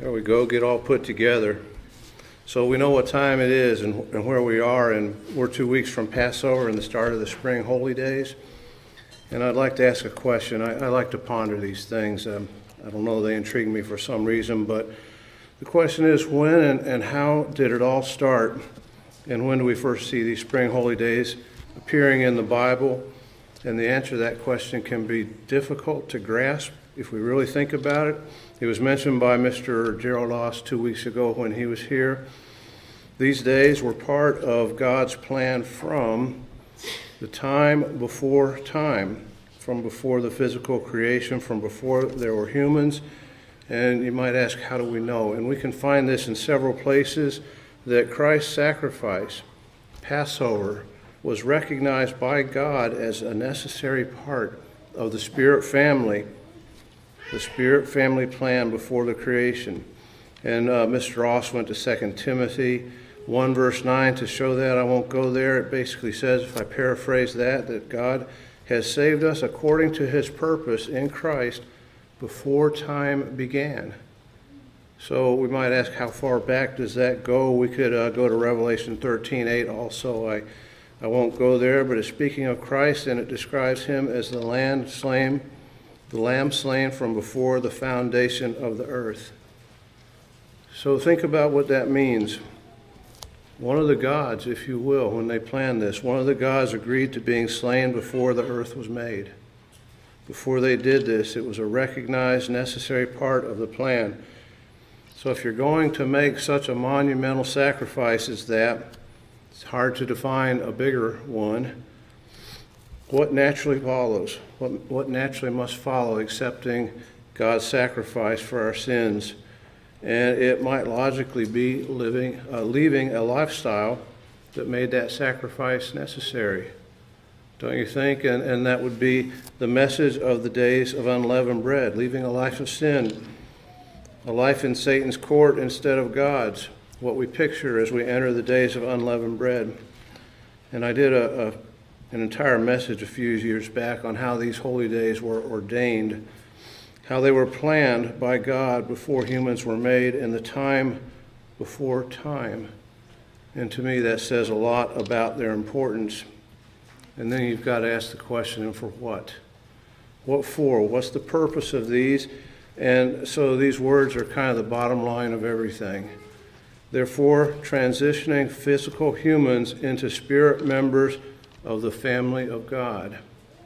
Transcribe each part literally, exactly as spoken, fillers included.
There we go, get all put together. So we know what time it is and, and where we are, and we're two weeks from Passover and the start of the spring holy days. And I'd like to ask a question. I, I like to ponder these things. Um, I don't know, they intrigue me for some reason, but the question is, when and, and how did it all start? And when do we first see these spring holy days appearing in the Bible? And the answer to that question can be difficult to grasp if we really think about it. It was mentioned by Mister Gerald Oss two weeks ago when he was here. These days were part of God's plan from the time before time, from before the physical creation, from before there were humans. And you might ask, how do we know? And we can find this in several places, that Christ's sacrifice, Passover, was recognized by God as a necessary part of the Spirit family, the Spirit family plan before the creation. And uh, Mister Ross went to Second Timothy one verse nine to show that. I won't go there. It basically says, if I paraphrase that, that God has saved us according to his purpose in Christ before time began. So we might ask, how far back does that go? We could uh, go to Revelation thirteen eight also. I, I won't go there, but it's speaking of Christ, and it describes him as the lamb slain, the lamb slain from before the foundation of the earth. So think about what that means. One of the gods, if you will, when they planned this, one of the gods agreed to being slain before the earth was made. Before they did this, it was a recognized, necessary part of the plan. So if you're going to make such a monumental sacrifice as that, it's hard to define a bigger one. What naturally follows? What, what naturally must follow accepting God's sacrifice for our sins? And it might logically be living, uh, leaving a lifestyle that made that sacrifice necessary. Don't you think? And, and that would be the message of the days of unleavened bread, leaving a life of sin, a life in Satan's court instead of God's, what we picture as we enter the days of unleavened bread. And I did a, a, an entire message a few years back on how these holy days were ordained, how they were planned by God before humans were made in the time before time. And to me, that says a lot about their importance. And then you've got to ask the question, and for what? What for? What's the purpose of these? And so these words are kind of the bottom line of everything. Therefore, transitioning physical humans into spirit members of the family of God.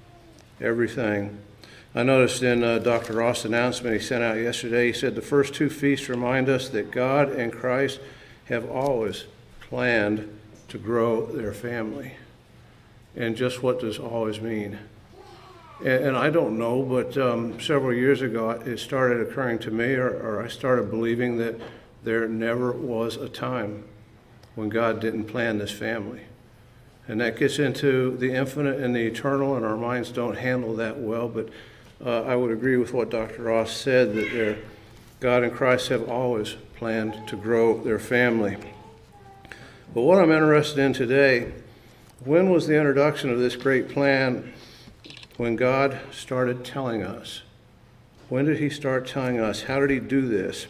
Everything. I noticed in uh, Doctor Ross' announcement he sent out yesterday, he said the first two feasts remind us that God and Christ have always planned to grow their family. And just what does always mean? And, and I don't know, but um, several years ago it started occurring to me, or, or I started believing that there never was a time when God didn't plan this family. And that gets into the infinite and the eternal, and our minds don't handle that well, but uh, I would agree with what Doctor Ross said, that God and Christ have always planned to grow their family. But what I'm interested in today, when was the introduction of this great plan? When God started telling us. When did he start telling us? How did he do this?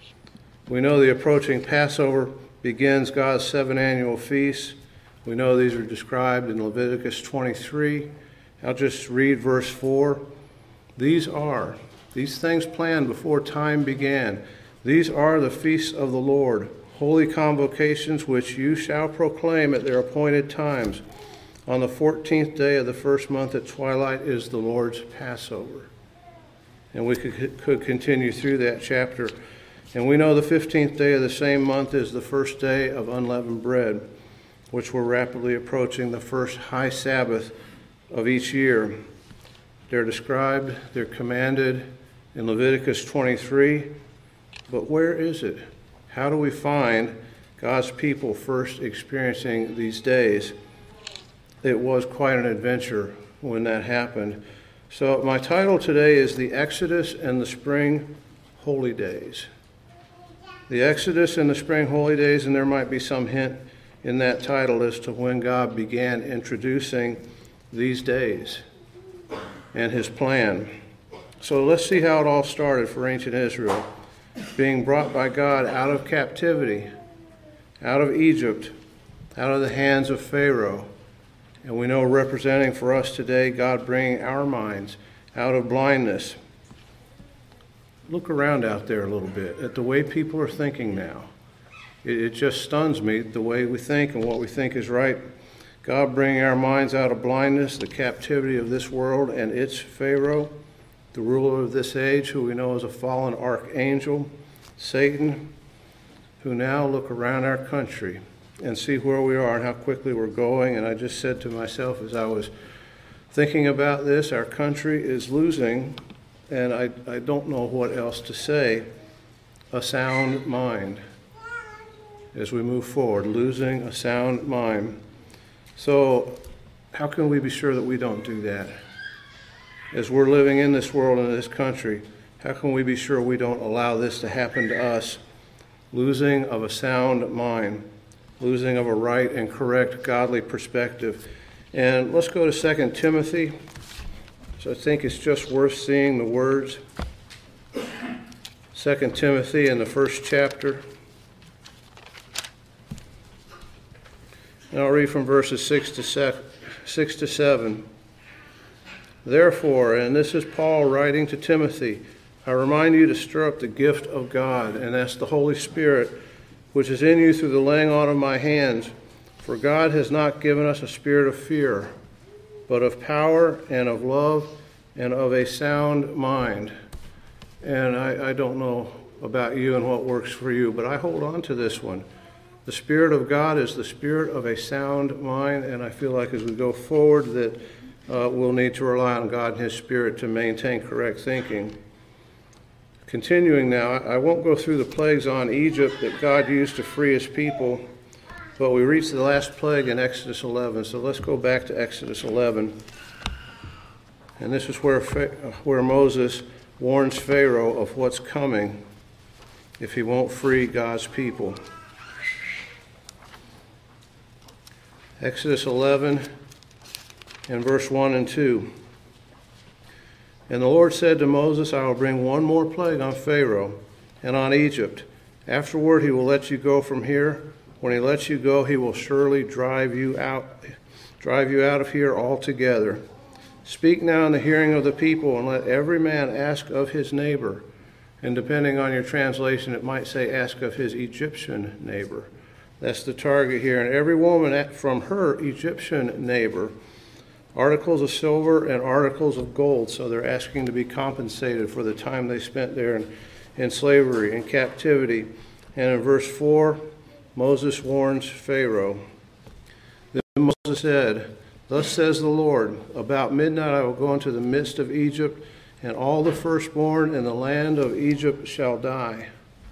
We know the approaching Passover begins God's seven annual feasts. We know these are described in Leviticus twenty-three. I'll just read verse four. These are, these things planned before time began. These are the feasts of the Lord, holy convocations which you shall proclaim at their appointed times. On the fourteenth day of the first month at twilight is the Lord's Passover. And we could, could continue through that chapter. And we know the fifteenth day of the same month is the first day of unleavened bread, which we're rapidly approaching the first high Sabbath of each year. They're described, they're commanded in Leviticus twenty-three. But where is it? How do we find God's people first experiencing these days? It was quite an adventure when that happened. So my title today is The Exodus and the Spring Holy Days. The Exodus and the Spring Holy Days, and there might be some hint in that title as to when God began introducing these days and his plan. So let's see how it all started for ancient Israel. being brought by God out of captivity, out of Egypt, out of the hands of Pharaoh. And we know, representing for us today, God bringing our minds out of blindness. Look around out there a little bit at the way people are thinking now. It, it just stuns me, the way we think and what we think is right. God bringing our minds out of blindness, the captivity of this world and its Pharaoh, the ruler of this age, who we know is a fallen archangel, Satan, who now look around our country and see where we are and how quickly we're going. And I just said to myself as I was thinking about this, our country is losing, and I, I don't know what else to say, a sound mind as we move forward, losing a sound mind. So how can we be sure that we don't do that? As we're living in this world and in this country, how can we be sure we don't allow this to happen to us? Losing of a sound mind, losing of a right and correct godly perspective. And let's go to Second Timothy. So I think it's just worth seeing the words. Second Timothy in the first chapter. And I'll read from verses six to seven. Therefore, and this is Paul writing to Timothy, I remind you to stir up the gift of God, and that's the Holy Spirit, which is in you through the laying on of my hands. For God has not given us a spirit of fear, but of power and of love and of a sound mind. And I, I don't know about you and what works for you, but I hold on to this one. The Spirit of God is the spirit of a sound mind, and I feel like as we go forward that uh, we'll need to rely on God and His Spirit to maintain correct thinking. Continuing now, I won't go through the plagues on Egypt that God used to free His people, but we reach the last plague in Exodus eleven. So let's go back to Exodus eleven. And this is where, where Moses warns Pharaoh of what's coming if he won't free God's people. Exodus eleven and verse one and two. And the Lord said to Moses, I will bring one more plague on Pharaoh and on Egypt. Afterward he will let you go from here. When he lets you go, he will surely drive you out, drive you out of here altogether. Speak now in the hearing of the people, and let every man ask of his neighbor. And depending on your translation, it might say ask of his Egyptian neighbor. That's the target here. And every woman from her Egyptian neighbor, articles of silver and articles of gold. So they're asking to be compensated for the time they spent there in, in slavery, in captivity. And in verse four, Moses warns Pharaoh. Then Moses said, Thus says the Lord, about midnight I will go into the midst of Egypt, and all the firstborn in the land of Egypt shall die.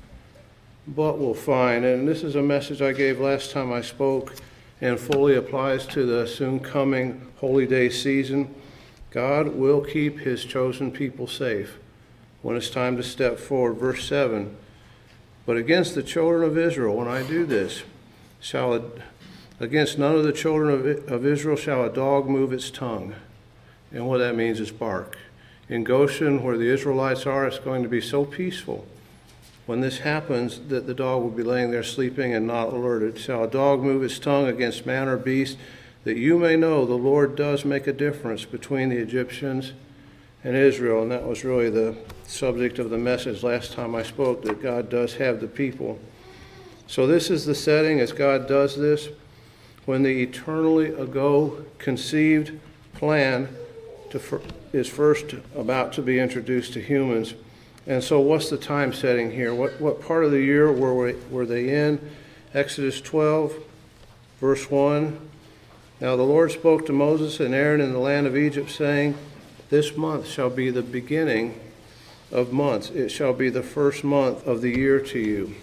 But we'll find, and this is a message I gave last time I spoke, and fully applies to the soon coming holy day season. God will keep His chosen people safe when it's time to step forward. Verse seven, but against the children of Israel, when I do this, shall a, against none of the children of, of Israel shall a dog move its tongue. And what that means is bark. In Goshen, where the Israelites are, it's going to be so peaceful when this happens that the dog will be laying there sleeping and not alerted. Shall a dog move its tongue against man or beast, that you may know the Lord does make a difference between the Egyptians and Israel. And that was really the subject of the message last time I spoke, that God does have the people. So this is the setting as God does this, when the eternally ago conceived plan to, is first about to be introduced to humans. And so what's the time setting here? What what part of the year were, we, were they in? Exodus twelve, verse one. Now the Lord spoke to Moses and Aaron in the land of Egypt, saying, This month shall be the beginning of months. It shall be the first month of the year to you.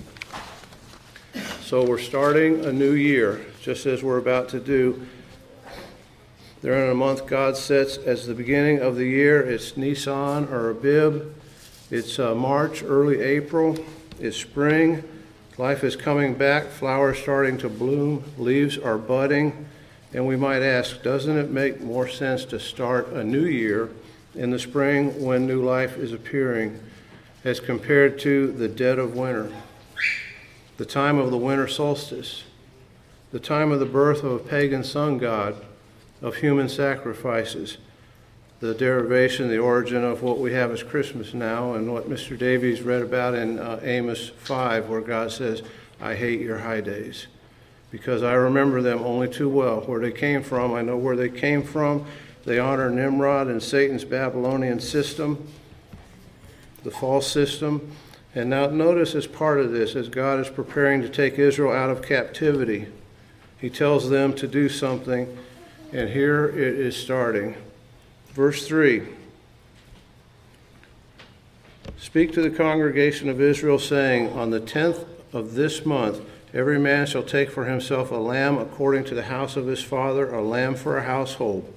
So we're starting a new year, just as we're about to do. They're in a month God sets as the beginning of the year. It's Nisan or Abib. It's uh, March, early April. It's spring. Life is coming back. Flowers starting to bloom. Leaves are budding. And we might ask, doesn't it make more sense to start a new year in the spring when new life is appearing? as compared to the dead of winter, the time of the winter solstice, the time of the birth of a pagan sun god, of human sacrifices, the derivation, the origin of what we have as Christmas now, and what Mister Davies read about in uh, Amos five, where God says, I hate your high days, because I remember them only too well. Where they came from, I know where they came from. They honor Nimrod and Satan's Babylonian system, the false system. And now notice, as part of this, as God is preparing to take Israel out of captivity, he tells them to do something, and here it is starting. Verse three, speak to the congregation of Israel, saying, on the tenth of this month, every man shall take for himself a lamb according to the house of his father, a lamb for a household.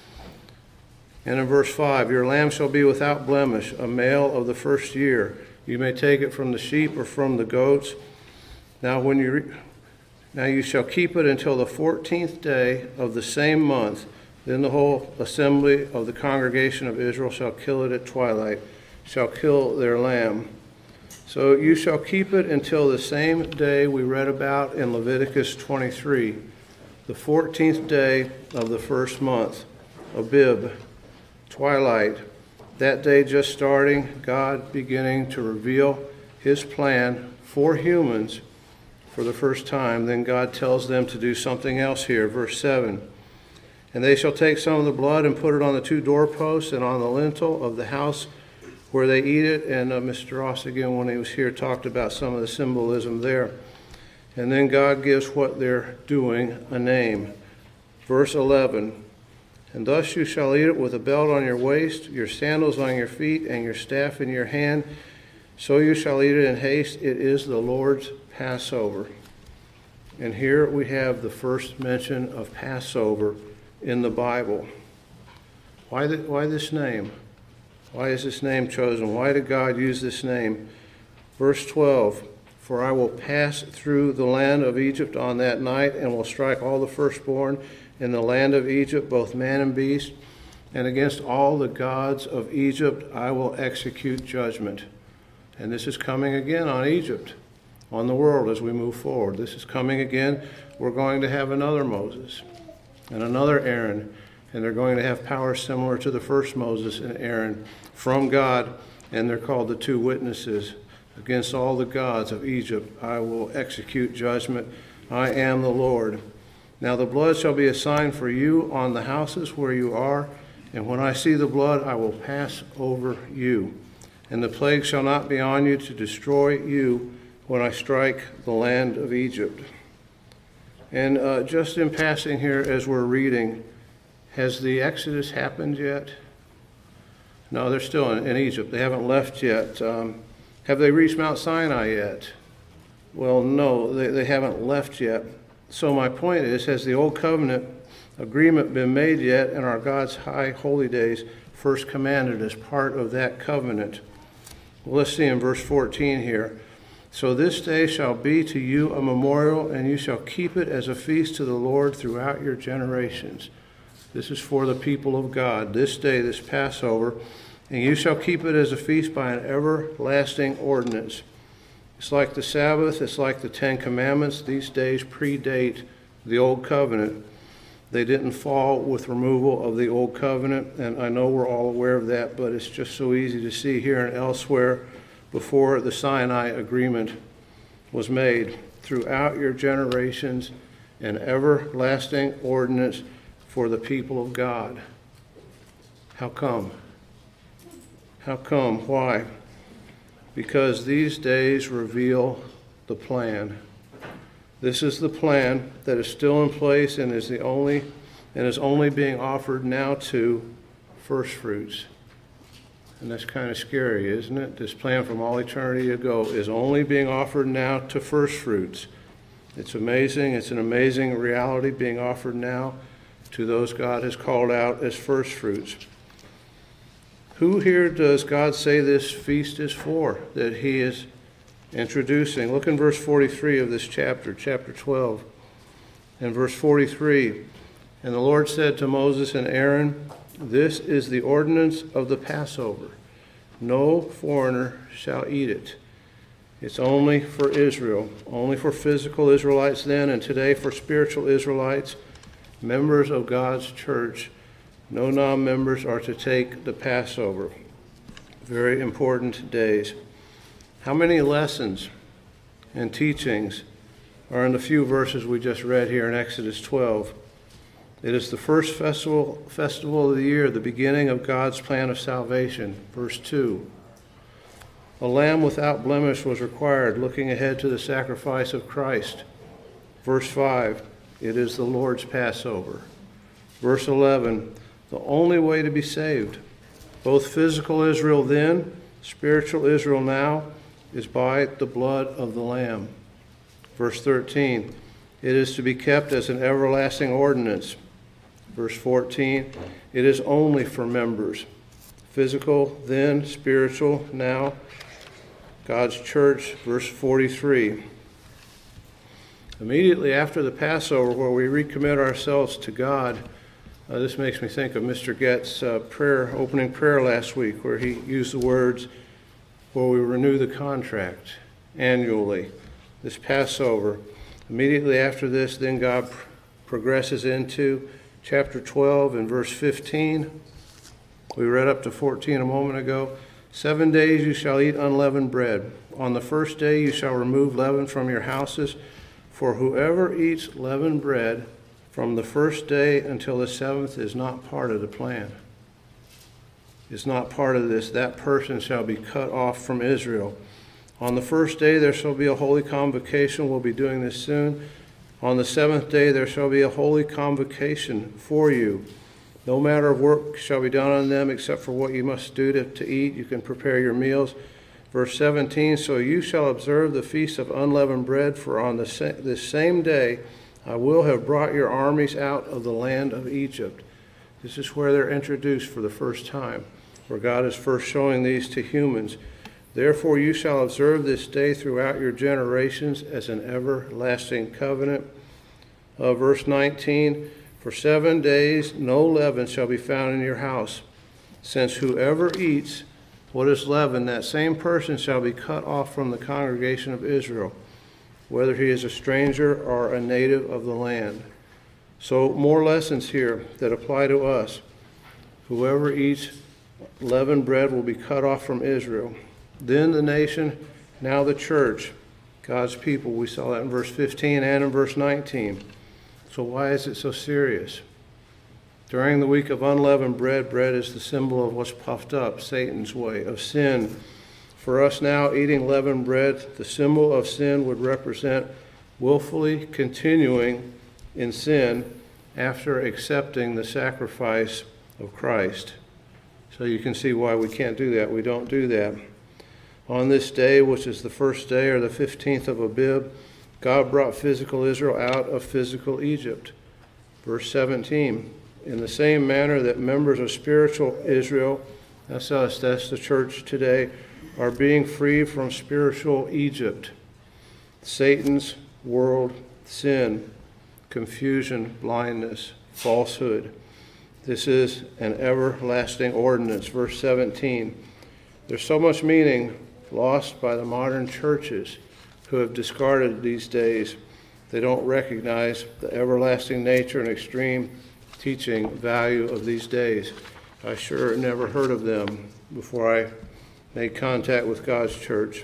And in verse five, your lamb shall be without blemish, a male of the first year. You may take it from the sheep or from the goats. Now when you re- now you shall keep it until the fourteenth day of the same month. Then the whole assembly of the congregation of Israel shall kill it at twilight, shall kill their lamb. So you shall keep it until the same day we read about in Leviticus twenty-three, the fourteenth day of the first month, Abib, twilight. That day just starting, God beginning to reveal his plan for humans for the first time. Then God tells them to do something else here, verse seven. And they shall take some of the blood and put it on the two doorposts and on the lintel of the house where they eat it. And uh, Mister Ross, again, when he was here, talked about some of the symbolism there. And then God gives what they're doing a name. Verse eleven, and thus you shall eat it with a belt on your waist, your sandals on your feet, and your staff in your hand. So you shall eat it in haste. It is the Lord's Passover. And here we have the first mention of Passover in the Bible. Why, the, why this name? Why is this name chosen? Why did God use this name? Verse twelve, for I will pass through the land of Egypt on that night, and will strike all the firstborn in the land of Egypt, both man and beast, and against all the gods of Egypt I will execute judgment. And this is coming again on Egypt, on the world as we move forward. This is coming again. We're going to have another Moses and another Aaron, and they're going to have power similar to the first Moses and Aaron from God, and they're called the two witnesses. Against all the gods of Egypt I will execute judgment. I am the Lord. Now the blood shall be a sign for you on the houses where you are, and when I see the blood I will pass over you. And the plague shall not be on you to destroy you when I strike the land of Egypt. And uh, just in passing here as we're reading, has the Exodus happened yet? No, they're still in, in Egypt. They haven't left yet. Um, have they reached Mount Sinai yet? Well, no, they, they haven't left yet. So my point is, has the Old Covenant agreement been made yet, and are God's high holy days first commanded as part of that covenant? Well, let's see in verse fourteen here. So this day shall be to you a memorial, and you shall keep it as a feast to the Lord throughout your generations. This is for the people of God, this day, this Passover, and you shall keep it as a feast by an everlasting ordinance. It's like the Sabbath, it's like the Ten Commandments. These days predate the Old Covenant. They didn't fall with removal of the Old Covenant, and I know we're all aware of that, but it's just so easy to see here and elsewhere before the Sinai agreement was made. Throughout your generations, an everlasting ordinance for the people of God. How come? How come? Why? Because these days reveal the plan. This is the plan that is still in place and is the only and is only being offered now to first fruits. And that's kind of scary, isn't it? This plan from all eternity ago is only being offered now to first fruits. It's amazing. It's an amazing reality being offered now to those God has called out as first fruits. Who here does God say this feast is for, that he is introducing? Look in verse forty-three of this chapter, chapter twelve. In verse forty-three, and the Lord said to Moses and Aaron, this is the ordinance of the Passover. No foreigner shall eat it. It's only for Israel, only for physical Israelites then, and today for spiritual Israelites, members of God's church. No non-members are to take the Passover. Very important days. How many lessons and teachings are in the few verses we just read here in Exodus twelve? It is the first festival, festival of the year, the beginning of God's plan of salvation. Verse two. A lamb without blemish was required, looking ahead to the sacrifice of Christ. Verse five. It is the Lord's Passover. Verse eleven. The only way to be saved, both physical Israel then, spiritual Israel now, is by the blood of the Lamb. Verse thirteen. It is to be kept as an everlasting ordinance. Verse fourteen. It is only for members, physical then, spiritual now, God's church. Verse forty-three. Immediately after the Passover, where we recommit ourselves to God, uh, this makes me think of Mister Gett's uh, prayer, opening prayer last week, where he used the words, where we renew the contract annually. This Passover. Immediately after this, then God pr- progresses into chapter twelve and verse fifteen. We read up to fourteen a moment ago. Seven days you shall eat unleavened bread. On the first day you shall remove leaven from your houses. For whoever eats leavened bread from the first day until the seventh is not part of the plan. Is not part of this. That person shall be cut off from Israel. On the first day there shall be a holy convocation. We'll be doing this soon. On the seventh day there shall be a holy convocation for you. No matter of work shall be done on them except for what you must do to, to eat. You can prepare your meals. Verse seventeen, so you shall observe the feast of unleavened bread, for on the sa- this same day I will have brought your armies out of the land of Egypt. This is where they're introduced for the first time, where God is first showing these to humans. Therefore you shall observe this day throughout your generations as an everlasting covenant. Uh, verse nineteen, for seven days no leaven shall be found in your house, since whoever eats what is leavened, that same person shall be cut off from the congregation of Israel, whether he is a stranger or a native of the land. So more lessons here that apply to us. Whoever eats leavened bread will be cut off from Israel. Then the nation, now the church, God's people. We saw that in verse fifteen and in verse nineteen. So why is it so serious? During the week of unleavened bread, bread is the symbol of what's puffed up, Satan's way, of sin. For us now, eating leavened bread, the symbol of sin would represent willfully continuing in sin after accepting the sacrifice of Christ. So you can see why we can't do that. We don't do that. On this day, which is the first day or the fifteenth of Abib, God brought physical Israel out of physical Egypt. Verse seventeen, in the same manner that members of spiritual Israel, that's us, that's the church today, are being freed from spiritual Egypt. Satan's world, sin, confusion, blindness, falsehood. This is an everlasting ordinance. Verse seventeen. There's so much meaning lost by the modern churches who have discarded these days. They don't recognize the everlasting nature and extreme teaching value of these days. I sure never heard of them before I made contact with God's church.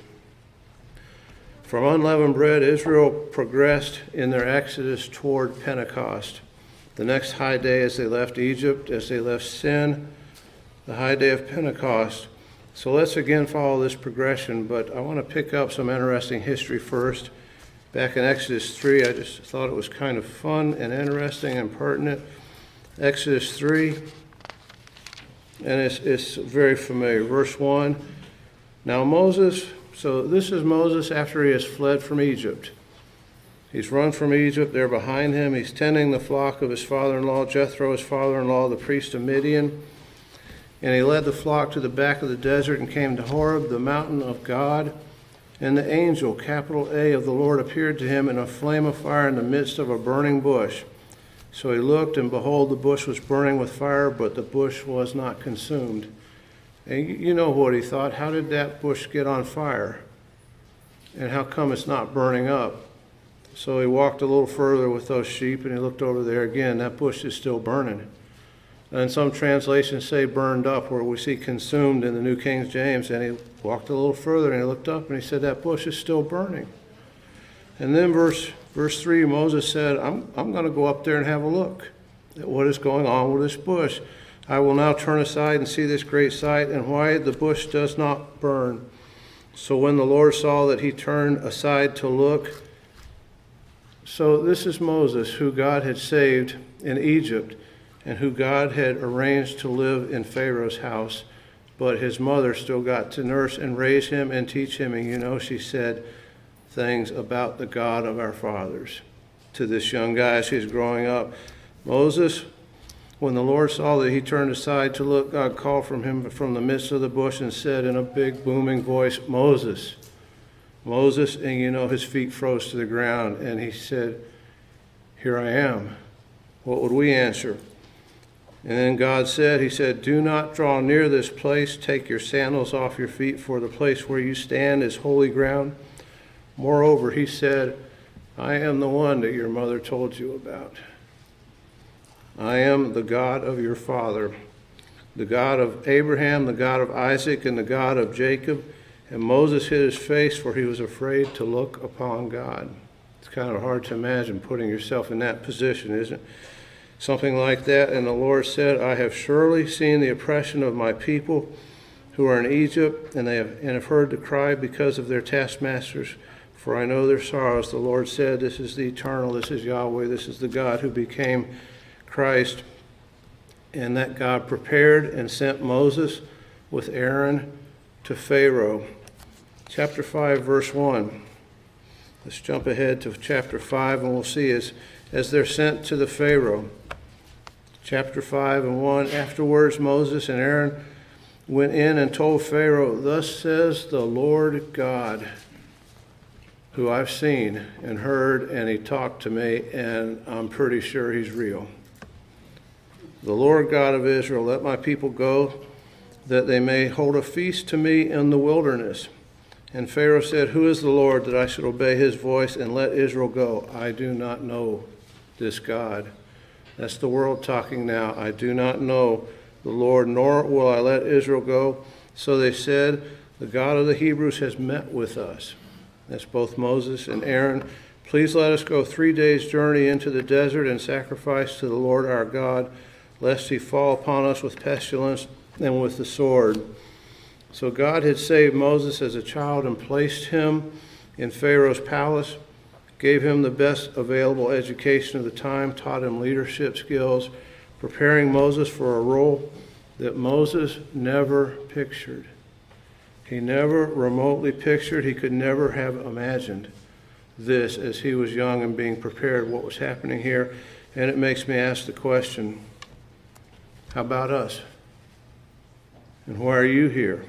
From unleavened bread, Israel progressed in their exodus toward Pentecost. The next high day as they left Egypt, as they left sin, the high day of Pentecost. So let's again follow this progression, but I want to pick up some interesting history first. Back in Exodus three, I just thought it was kind of fun and interesting and pertinent. Exodus three, and it's, it's very familiar. Verse one, now Moses, so this is Moses after he has fled from Egypt. He's run from Egypt, they're behind him. He's tending the flock of his father-in-law, Jethro, his father-in-law, the priest of Midian. And he led the flock to the back of the desert and came to Horeb, the mountain of God. And the angel, capital A, of the Lord appeared to him in a flame of fire in the midst of a burning bush. So he looked, and behold, the bush was burning with fire, but the bush was not consumed. And you know what he thought. How did that bush get on fire? And how come it's not burning up? So he walked a little further with those sheep, and he looked over there again. That bush is still burning. And some translations say burned up, where we see consumed in the New King James. And he walked a little further, and he looked up, and he said, that bush is still burning. And then verse verse three, Moses said, I'm, I'm going to go up there and have a look at what is going on with this bush. I will now turn aside and see this great sight, and why the bush does not burn. So when the Lord saw that he turned aside to look, so this is Moses, who God had saved in Egypt, and who God had arranged to live in Pharaoh's house. But his mother still got to nurse and raise him and teach him. And you know, she said things about the God of our fathers to this young guy as he's growing up. Moses, when the Lord saw that he turned aside to look, God called from him from the midst of the bush and said in a big booming voice, Moses, Moses. And you know, his feet froze to the ground. And he said, here I am. What would we answer? And then God said, he said, do not draw near this place. Take your sandals off your feet, for the place where you stand is holy ground. Moreover, he said, I am the one that your mother told you about. I am the God of your father, the God of Abraham, the God of Isaac, and the God of Jacob. And Moses hid his face, for he was afraid to look upon God. It's kind of hard to imagine putting yourself in that position, isn't it? Something like that. And the Lord said, I have surely seen the oppression of my people who are in Egypt, and they have, and have heard the cry because of their taskmasters, for I know their sorrows. The Lord said, this is the eternal, this is Yahweh, this is the God who became Christ. And that God prepared and sent Moses with Aaron to Pharaoh. Chapter five, verse one. Let's jump ahead to chapter five, and we'll see as, as they're sent to the Pharaoh. Chapter five and one, afterwards Moses and Aaron went in and told Pharaoh, thus says the Lord God, who I've seen and heard, and he talked to me, and I'm pretty sure he's real. The Lord God of Israel, let my people go, that they may hold a feast to me in the wilderness. And Pharaoh said, who is the Lord that I should obey his voice and let Israel go? I do not know this God. That's the world talking now. I do not know the Lord, nor will I let Israel go. So they said, the God of the Hebrews has met with us. That's both Moses and Aaron. Please let us go three days' journey into the desert and sacrifice to the Lord our God, lest he fall upon us with pestilence and with the sword. So God had saved Moses as a child and placed him in Pharaoh's palace, gave him the best available education of the time, taught him leadership skills, preparing Moses for a role that Moses never pictured. He never remotely pictured, he could never have imagined this as he was young and being prepared what was happening here. And it makes me ask the question, how about us? And why are you here?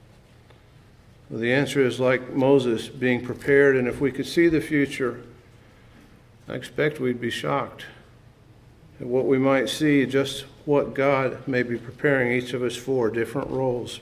Well, the answer is like Moses, being prepared, and if we could see the future, I expect we'd be shocked at what we might see, just what God may be preparing each of us for, different roles.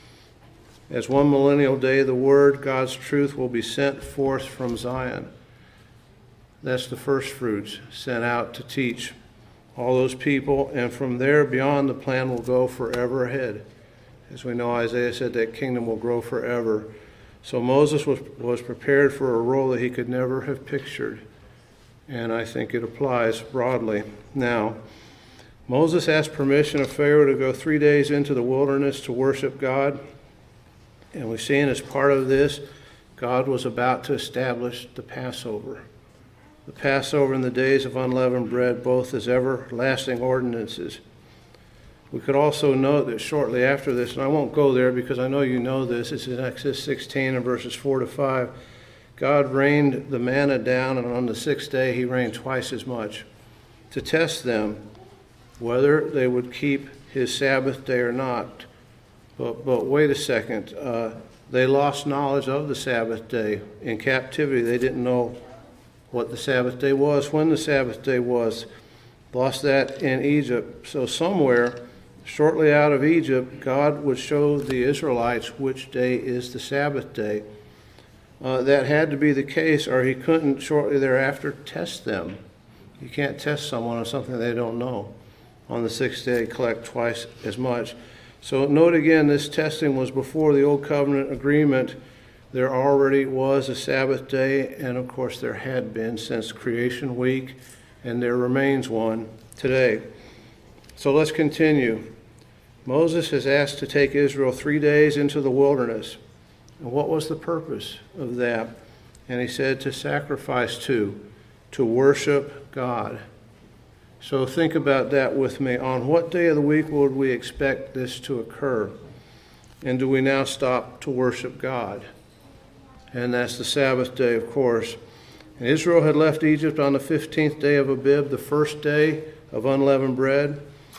As one millennial day, the Word, God's truth, will be sent forth from Zion. That's the first fruits sent out to teach all those people, and from there beyond, the plan will go forever ahead. As we know, Isaiah said that kingdom will grow forever. So Moses was, was prepared for a role that he could never have pictured. And I think it applies broadly now. Moses asked permission of Pharaoh to go three days into the wilderness to worship God. And we've seen as part of this, God was about to establish the Passover. The Passover and the days of unleavened bread, both as everlasting ordinances. We could also note that shortly after this, and I won't go there because I know you know this, it's in Exodus sixteen and verses four to five. God rained the manna down, and on the sixth day he rained twice as much to test them whether they would keep his Sabbath day or not. But, but wait a second. Uh, they lost knowledge of the Sabbath day. In captivity, they didn't know what the Sabbath day was, when the Sabbath day was. Lost that in Egypt. So somewhere Shortly out of Egypt, God would show the Israelites which day is the Sabbath day. Uh, that had to be the case, or he couldn't shortly thereafter test them. You can't test someone on something they don't know. On the sixth day, collect twice as much. So note again, this testing was before the Old Covenant agreement. There already was a Sabbath day, and of course there had been since creation week, and there remains one today. So let's continue. Moses is asked to take Israel three days into the wilderness. And what was the purpose of that? And he said to sacrifice to, to worship God. So think about that with me. On what day of the week would we expect this to occur? And do we now stop to worship God? And that's the Sabbath day, of course. And Israel had left Egypt on the fifteenth day of Abib, the first day of unleavened bread.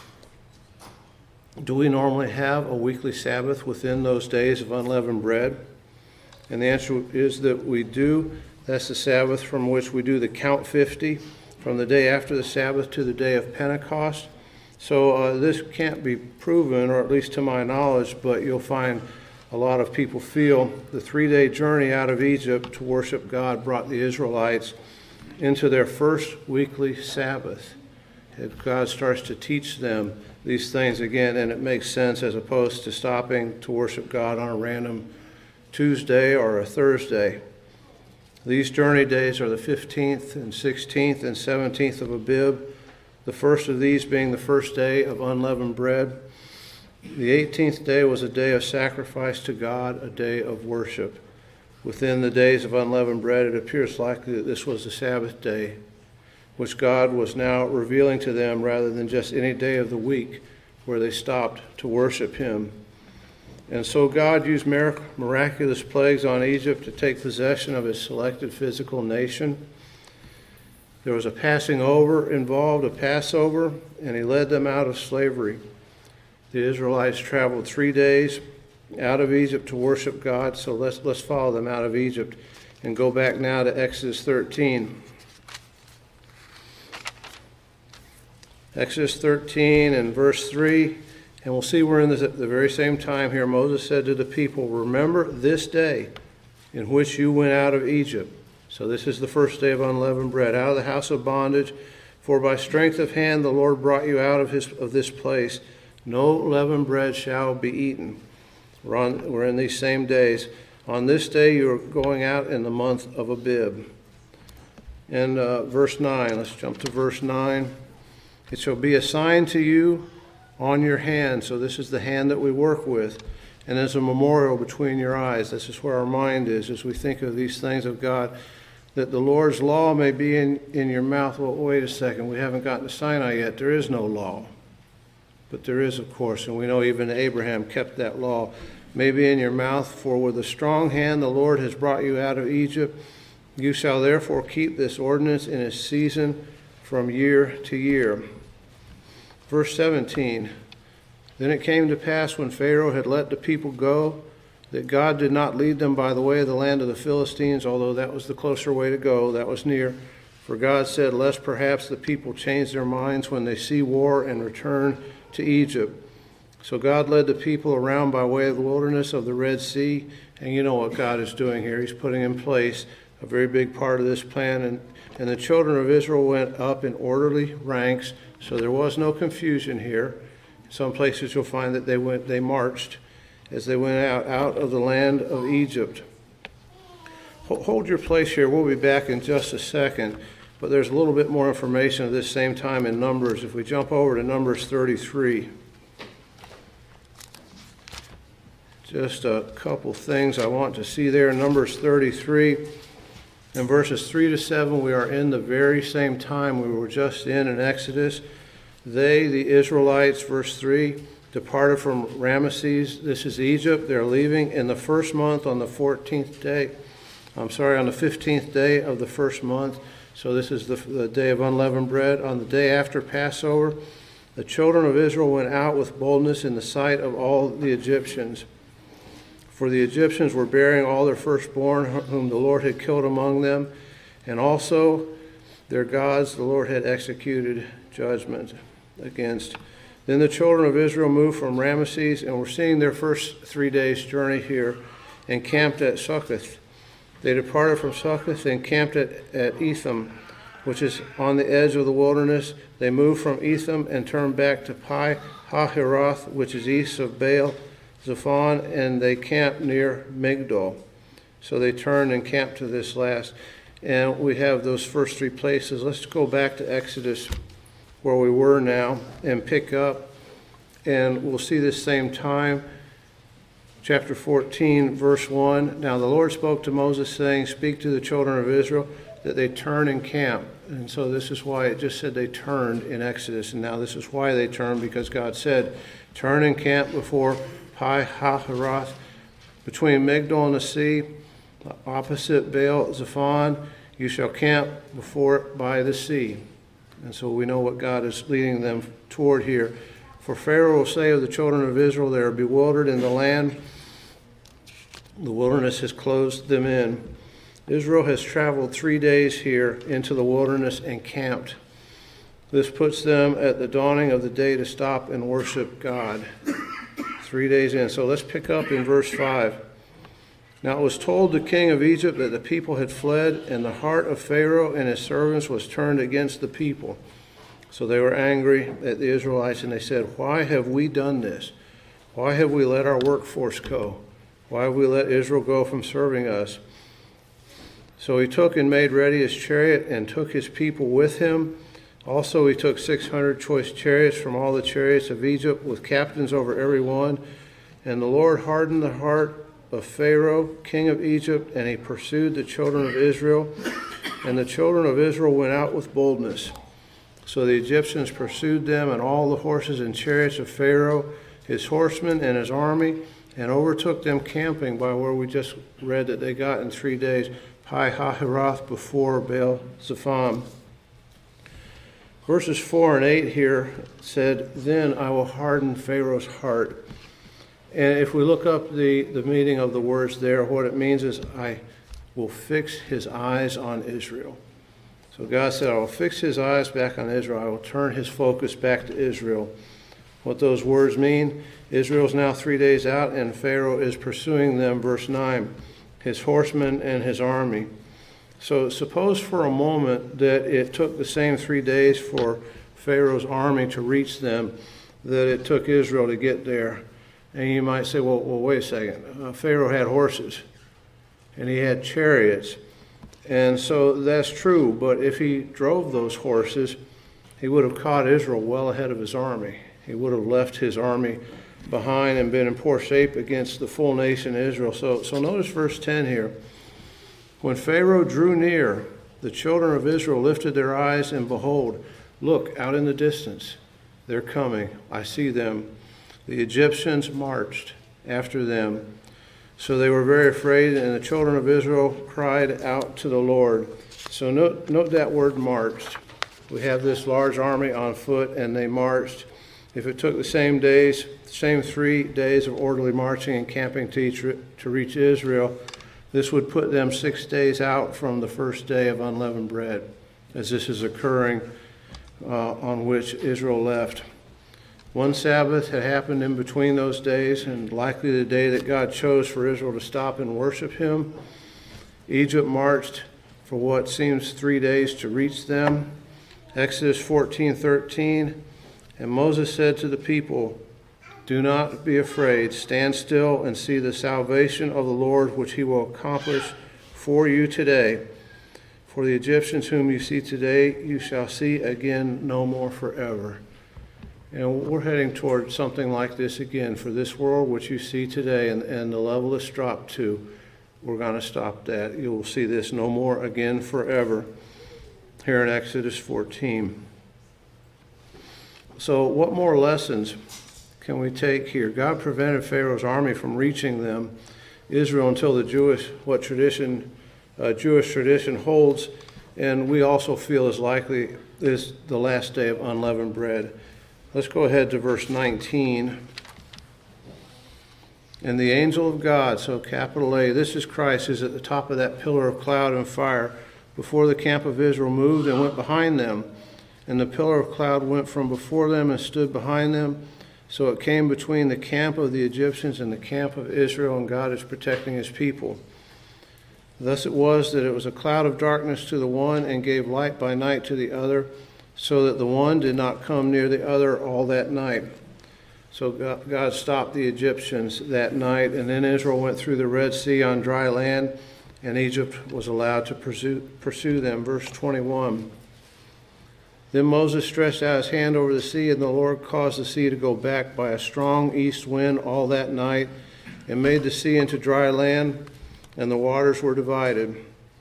Do we normally have a weekly Sabbath within those days of unleavened bread? And the answer is that we do. That's the Sabbath from which we do the count fifty, from the day after the Sabbath to the day of Pentecost. So uh, this can't be proven, or at least to my knowledge, but you'll find a lot of people feel the three-day journey out of Egypt to worship God brought the Israelites into their first weekly Sabbath. And God starts to teach them these things again, and it makes sense as opposed to stopping to worship God on a random Tuesday or a Thursday. These journey days are the fifteenth and sixteenth and seventeenth of Abib, the first of these being the first day of unleavened bread. The eighteenth day was a day of sacrifice to God, a day of worship. Within the days of unleavened bread, it appears likely that this was the Sabbath day, which God was now revealing to them rather than just any day of the week where they stopped to worship him. And so God used miraculous plagues on Egypt to take possession of his selected physical nation. There was a passing over involved, a Passover, and he led them out of slavery. The Israelites traveled three days out of Egypt to worship God, so let's, let's follow them out of Egypt and go back now to Exodus thirteen. Exodus thirteen and verse three, and we'll see we're in this at the very same time here. Moses said to the people, remember this day in which you went out of Egypt. So this is the first day of unleavened bread, out of the house of bondage. For by strength of hand the Lord brought you out of, his, of this place. No leavened bread shall be eaten. We're, on, we're in these same days. On this day you are going out in the month of Abib. And uh, verse nine, let's jump to verse nine. It shall be a sign to you on your hand. So this is the hand that we work with. And as a memorial between your eyes. This is where our mind is as we think of these things of God. That the Lord's law may be in, in your mouth. Well, wait a second. We haven't gotten to Sinai yet. There is no law. But there is, of course. And we know even Abraham kept that law. May be in your mouth. For with a strong hand the Lord has brought you out of Egypt. You shall therefore keep this ordinance in its season from year to year. Verse seventeen, then it came to pass when Pharaoh had let the people go, that God did not lead them by the way of the land of the Philistines, although that was the closer way to go, that was near. For God said, lest perhaps the people change their minds when they see war and return to Egypt. So God led the people around by way of the wilderness of the Red Sea, and you know what God is doing here. He's putting in place a very big part of this plan, and, and the children of Israel went up in orderly ranks, so there was no confusion here. In some places you'll find that they went, they marched as they went out, out of the land of Egypt. Hold your place here. We'll be back in just a second, but there's a little bit more information at this same time in Numbers. If we jump over to Numbers thirty-three. Just a couple things I want to see there. Numbers thirty-three. In verses three to seven, we are in the very same time we were just in in Exodus. They, the Israelites, verse three, departed from Ramesses. This is Egypt. They're leaving in the first month on the fourteenth day. I'm sorry, on the fifteenth day of the first month. So this is the, the day of unleavened bread. On the day after Passover, the children of Israel went out with boldness in the sight of all the Egyptians. For the Egyptians were bearing all their firstborn, whom the Lord had killed among them, and also their gods the Lord had executed judgment against. Then the children of Israel moved from Ramesses, and we're seeing their first three days' journey here, and camped at Succoth. They departed from Succoth and camped at, at Etham, which is on the edge of the wilderness. They moved from Etham and turned back to Pi Hahiroth, which is east of Baal Zephon, and they camped near Migdol. So they turned and camped to this last. And we have those first three places. Let's go back to Exodus, where we were now, and pick up. And we'll see this same time. Chapter fourteen, verse one. Now the Lord spoke to Moses, saying, speak to the children of Israel that they turn and camp. And so this is why it just said they turned in Exodus. And now this is why they turned, because God said, turn and camp before Pi Hahiroth, between Migdol and the sea, opposite Baal Zephon. You shall camp before it by the sea. And so we know what God is leading them toward here. For Pharaoh will say of the children of Israel, they are bewildered in the land. The wilderness has closed them in. Israel has traveled three days here into the wilderness and camped. This puts them at the dawning of the day to stop and worship God. Three days in. So let's pick up in verse five. Now it was told the king of Egypt that the people had fled, and the heart of Pharaoh and his servants was turned against the people. So they were angry at the Israelites, and they said, why have we done this? Why have we let our workforce go? Why have we let Israel go from serving us? So he took and made ready his chariot and took his people with him. Also he took six hundred choice chariots from all the chariots of Egypt, with captains over every one. And the Lord hardened the heart of Pharaoh, king of Egypt, and he pursued the children of Israel. And the children of Israel went out with boldness. So the Egyptians pursued them, and all the horses and chariots of Pharaoh, his horsemen and his army, and overtook them camping by where we just read that they got in three days, Pi Hahiroth, before Baal Zephon. Verses four and eight here said, then I will harden Pharaoh's heart. And if we look up the, the meaning of the words there, what it means is I will fix his eyes on Israel. So God said, I will fix his eyes back on Israel. I will turn his focus back to Israel. What those words mean, Israel's now three days out, and Pharaoh is pursuing them, verse nine, his horsemen and his army. So suppose for a moment that it took the same three days for Pharaoh's army to reach them that it took Israel to get there. And you might say, well, well wait a second. Uh, Pharaoh had horses, and he had chariots. And so that's true, but if he drove those horses, he would have caught Israel well ahead of his army. He would have left his army behind and been in poor shape against the full nation Israel. So, so notice verse ten here. When Pharaoh drew near, the children of Israel lifted their eyes, and behold, look, out in the distance, they're coming. I see them. The Egyptians marched after them. So they were very afraid, and the children of Israel cried out to the Lord. So note, note that word marched. We have this large army on foot, and they marched. If it took the same days, same three days of orderly marching and camping to, each, to reach Israel, this would put them six days out from the first day of unleavened bread, as this is occurring uh, on which Israel left. One Sabbath had happened in between those days, and likely the day that God chose for Israel to stop and worship him. Egypt marched for what seems three days to reach them. Exodus fourteen thirteen, and Moses said to the people, do not be afraid, stand still and see the salvation of the Lord, which he will accomplish for you today. For the Egyptians whom you see today, you shall see again no more forever. And we're heading toward something like this again. For this world which you see today and, and the level it's dropped to, we're going to stop that. You will see this no more again forever here in Exodus fourteen. So what more lessons can we take here? God prevented Pharaoh's army from reaching them, Israel, until the Jewish, what tradition, uh, Jewish tradition holds, and we also feel is likely is the last day of unleavened bread. Let's go ahead to verse nineteen. And the angel of God, so capital A, this is Christ, is at the top of that pillar of cloud and fire before the camp of Israel moved and went behind them. And the pillar of cloud went from before them and stood behind them. So it came between the camp of the Egyptians and the camp of Israel, and God is protecting his people. Thus it was that it was a cloud of darkness to the one and gave light by night to the other, so that the one did not come near the other all that night. So God stopped the Egyptians that night, and then Israel went through the Red Sea on dry land, and Egypt was allowed to pursue, pursue them. Verse twenty-one. Then Moses stretched out his hand over the sea, and the Lord caused the sea to go back by a strong east wind all that night, and made the sea into dry land, and the waters were divided.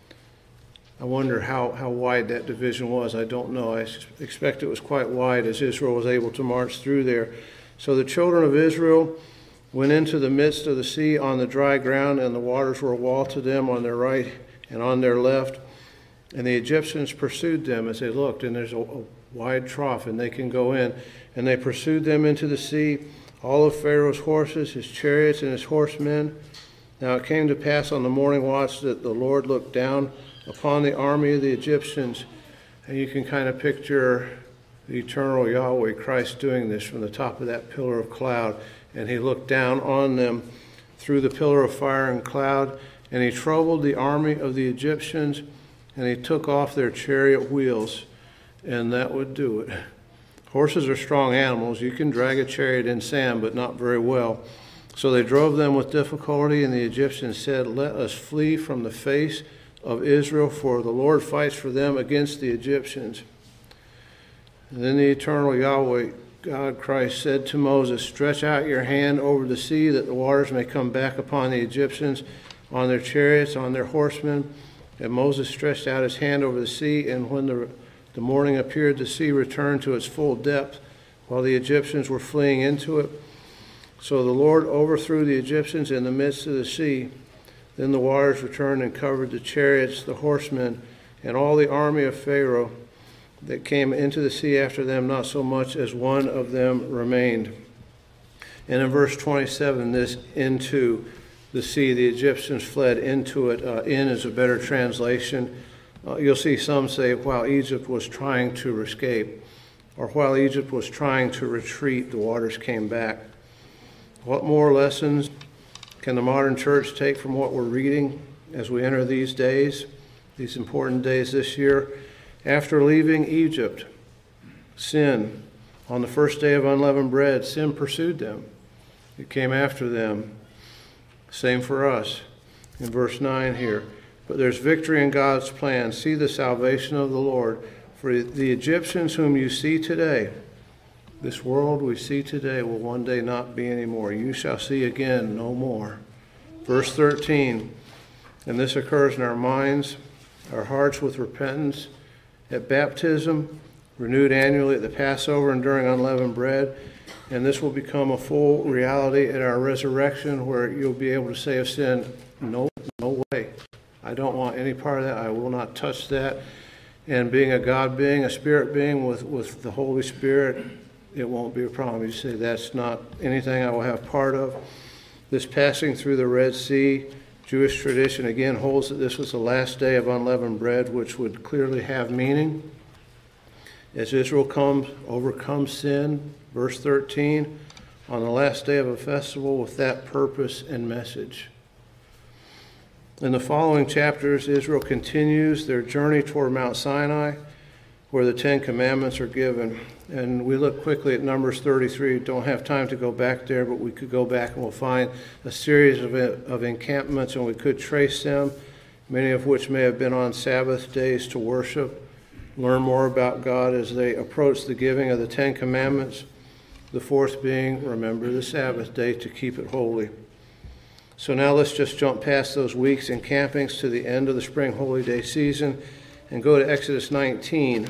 I wonder how, how wide that division was. I don't know. I expect it was quite wide as Israel was able to march through there. So the children of Israel went into the midst of the sea on the dry ground, and the waters were a wall to them on their right and on their left. And the Egyptians pursued them as they looked, and there's a, a wide trough, and they can go in. And they pursued them into the sea, all of Pharaoh's horses, his chariots, and his horsemen. Now it came to pass on the morning watch that the Lord looked down upon the army of the Egyptians. And you can kind of picture the eternal Yahweh, Christ, doing this from the top of that pillar of cloud. And he looked down on them through the pillar of fire and cloud, and he troubled the army of the Egyptians, and he took off their chariot wheels, and that would do it. Horses are strong animals. You can drag a chariot in sand, but not very well. So they drove them with difficulty, and the Egyptians said, "Let us flee from the face of Israel, for the Lord fights for them against the Egyptians." And then the eternal Yahweh, God Christ, said to Moses, "Stretch out your hand over the sea, that the waters may come back upon the Egyptians, on their chariots, on their horsemen." And Moses stretched out his hand over the sea, and when the, the morning appeared, the sea returned to its full depth, while the Egyptians were fleeing into it. So the Lord overthrew the Egyptians in the midst of the sea. Then the waters returned and covered the chariots, the horsemen, and all the army of Pharaoh that came into the sea after them. Not so much as one of them remained. And in verse twenty-seven, this into the sea, the Egyptians fled into it. Uh, in is a better translation. Uh, you'll see some say, while Egypt was trying to escape, or while Egypt was trying to retreat, the waters came back. What more lessons can the modern church take from what we're reading as we enter these days, these important days this year? After leaving Egypt, sin, on the first day of unleavened bread, sin pursued them. It came after them. Same for us in verse nine here. But there's victory in God's plan. See the salvation of the Lord. For the Egyptians whom you see today, this world we see today will one day not be anymore. You shall see again no more. Verse thirteen, and this occurs in our minds, our hearts with repentance, at baptism, renewed annually at the Passover and during unleavened bread. And this will become a full reality at our resurrection, where you'll be able to say of sin, no, no way. I don't want any part of that. I will not touch that. And being a God being, a spirit being with, with the Holy Spirit, it won't be a problem. You say, that's not anything I will have part of. This passing through the Red Sea, Jewish tradition again holds that this was the last day of unleavened bread, which would clearly have meaning. As Israel comes, overcomes sin, verse thirteen, on the last day of a festival with that purpose and message. In the following chapters, Israel continues their journey toward Mount Sinai, where the Ten Commandments are given. And we look quickly at Numbers thirty-three. Don't have time to go back there, but we could go back and we'll find a series of, of encampments, and we could trace them, many of which may have been on Sabbath days to worship, learn more about God as they approach the giving of the Ten Commandments, the fourth being, remember the Sabbath day to keep it holy. So now let's just jump past those weeks and campings to the end of the spring holy day season and go to Exodus nineteen.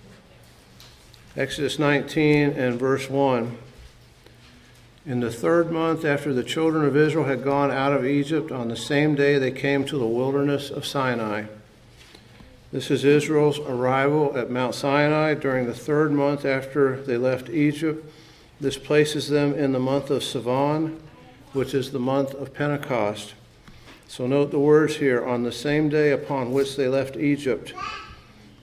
Exodus nineteen and verse one. In the third month after the children of Israel had gone out of Egypt, on the same day they came to the wilderness of Sinai. This is Israel's arrival at Mount Sinai during the third month after they left Egypt. This places them in the month of Sivan, which is the month of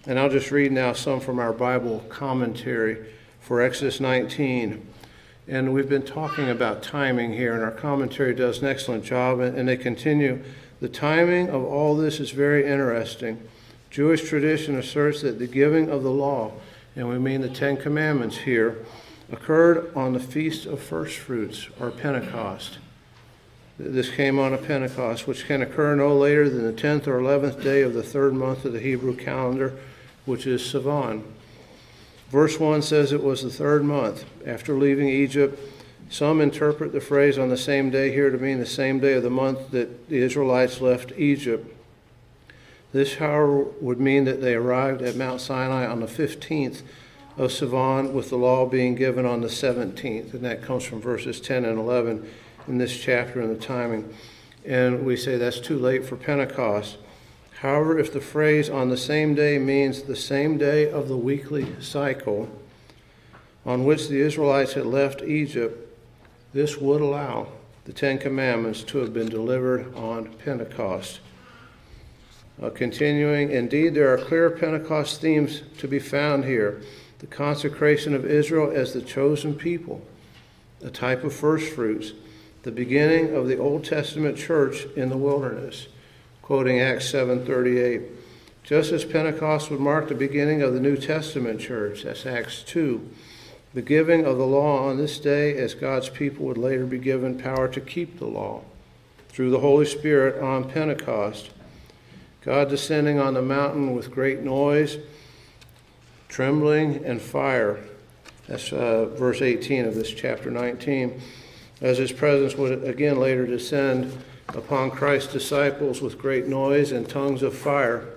And I'll just read now some from our Bible commentary for Exodus nineteen. And we've been talking about timing here, and our commentary does an excellent job. And they continue, the timing of all this is very interesting. Jewish tradition asserts that the giving of the law, and we mean the Ten Commandments here, occurred on the Feast of First Fruits, or Pentecost. This came on a Pentecost, which can occur no later than the tenth or eleventh day of the third month of the Hebrew calendar, which is Sivan. Verse one says it was the third month after leaving Egypt. Some interpret the phrase on the same day here to mean the same day of the month that the Israelites left Egypt. This, however, would mean that they arrived at Mount Sinai on the fifteenth of Sivan, with the law being given on the seventeenth. And that comes from verses ten and eleven in this chapter and the timing. And we say that's too late for Pentecost. However, if the phrase on the same day means the same day of the weekly cycle on which the Israelites had left Egypt, this would allow the Ten Commandments to have been delivered on Pentecost. Uh, continuing, indeed, there are clear Pentecost themes to be found here. The consecration of Israel as the chosen people, a type of first fruits, the beginning of the Old Testament church in the wilderness, quoting Acts seven thirty-eight. Just as Pentecost would mark the beginning of the New Testament church, that's Acts two. The giving of the law on this day, as God's people would later be given power to keep the law through the Holy Spirit on Pentecost. God descending on the mountain with great noise, trembling, and fire. That's uh, verse eighteen of this chapter nineteen. As his presence would again later descend upon Christ's disciples with great noise and tongues of fire.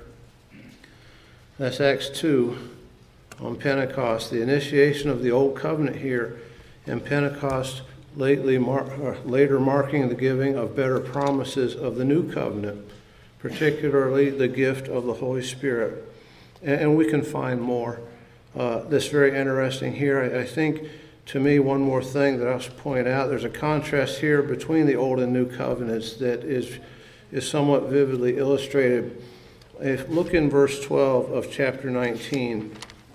That's Acts two on Pentecost. The initiation of the Old Covenant here, and Pentecost lately mar- later marking the giving of better promises of the New Covenant, particularly the gift of the Holy Spirit. And, and we can find more. Uh, that's very interesting here. I, I think, to me, one more thing that I'll point out, there's a contrast here between the Old and New Covenants that is, is somewhat vividly illustrated. If look in verse twelve of chapter nineteen.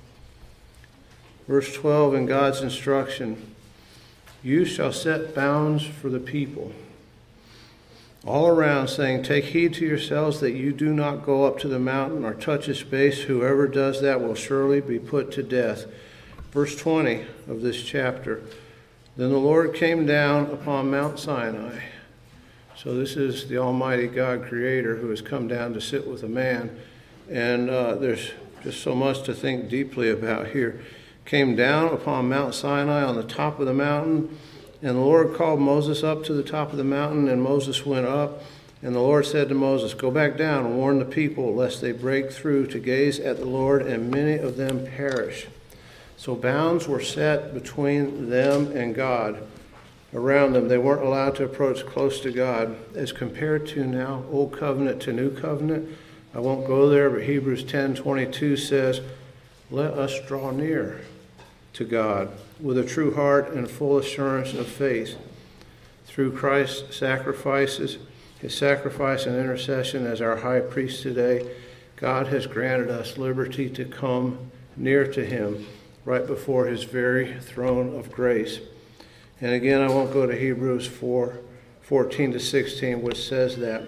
Verse twelve, in God's instruction, you shall set bounds for the people all around, saying, take heed to yourselves that you do not go up to the mountain or touch its base. Whoever does that will surely be put to death. Verse twenty of this chapter, then the Lord came down upon Mount Sinai. So this is the Almighty God Creator who has come down to sit with a man. And uh, there's just so much to think deeply about here. Came down upon Mount Sinai on the top of the mountain. And the Lord called Moses up to the top of the mountain, and Moses went up. And the Lord said to Moses, go back down and warn the people, lest they break through to gaze at the Lord, and many of them perish. So bounds were set between them and God. Around them, they weren't allowed to approach close to God. As compared to now, Old Covenant to New Covenant, I won't go there, but Hebrews ten twenty-two says, let us draw near to God with a true heart and full assurance of faith. Through Christ's sacrifices, his sacrifice and intercession as our high priest today, God has granted us liberty to come near to him right before his very throne of grace. And again, I won't go to Hebrews four fourteen to sixteen, which says that.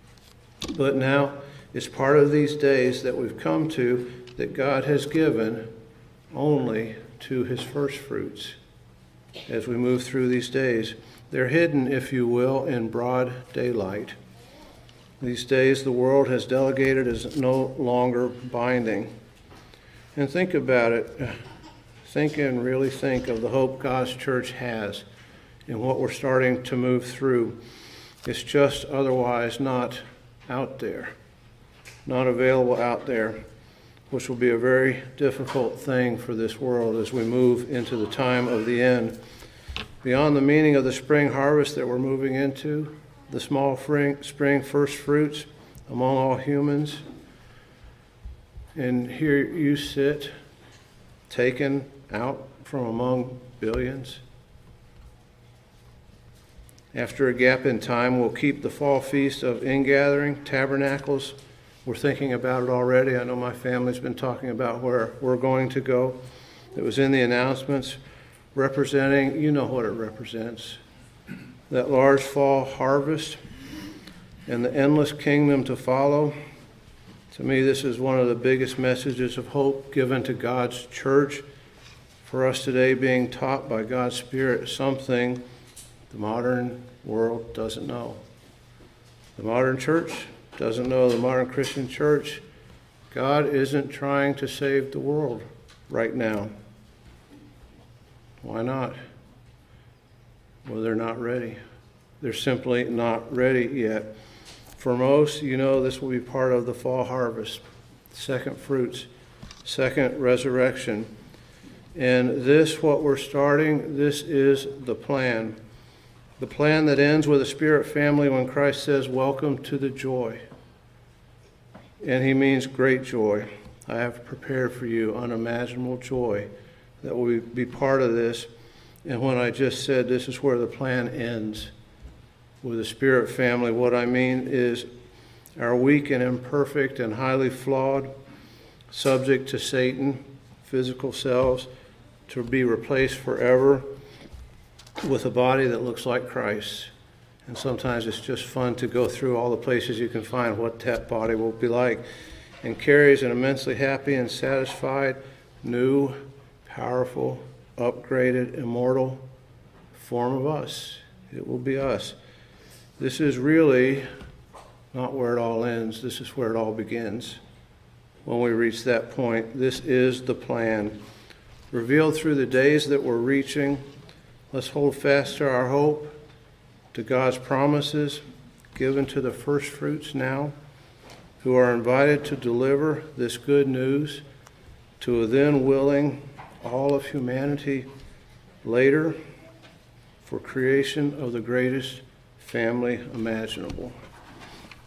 But now it's part of these days that we've come to that God has given only to his first fruits. As we move through these days, they're hidden, if you will, in broad daylight. These days, the world has delegated as no longer binding. And think about it. Think and really think of the hope God's church has and what we're starting to move through. It's just otherwise not out there, not available out there, which will be a very difficult thing for this world as we move into the time of the end. Beyond the meaning of the spring harvest that we're moving into, the small spring first fruits among all humans, and here you sit, taken out from among billions. After a gap in time, we'll keep the fall feast of ingathering, tabernacles, We're thinking about it already. I know my family's been talking about where we're going to go. It was in the announcements representing, you know what it represents, that large fall harvest and the endless kingdom to follow. To me, this is one of the biggest messages of hope given to God's church for us today, being taught by God's Spirit something the modern world doesn't know. The modern church doesn't know, the modern Christian church. God isn't trying to save the world right now. Why not? Well, they're not ready. They're simply not ready yet. For most, you know, this will be part of the fall harvest, second fruits, second resurrection. And this, what we're starting, this is the plan. The plan that ends with a spirit family when Christ says, welcome to the joy. And he means great joy. I have prepared for you unimaginable joy that will be part of this. And when I just said this is where the plan ends with a spirit family, what I mean is our weak and imperfect and highly flawed, subject to Satan, physical selves, to be replaced forever with a body that looks like Christ. And sometimes it's just fun to go through all the places you can find what that body will be like, and carries an immensely happy and satisfied, new, powerful, upgraded, immortal form of us. It will be us. This is really not where it all ends. This is where it all begins. When we reach that point, this is the plan. Revealed through the days that we're reaching, let's hold fast to our hope, to God's promises given to the first fruits now, who are invited to deliver this good news to a then willing all of humanity later for creation of the greatest family imaginable.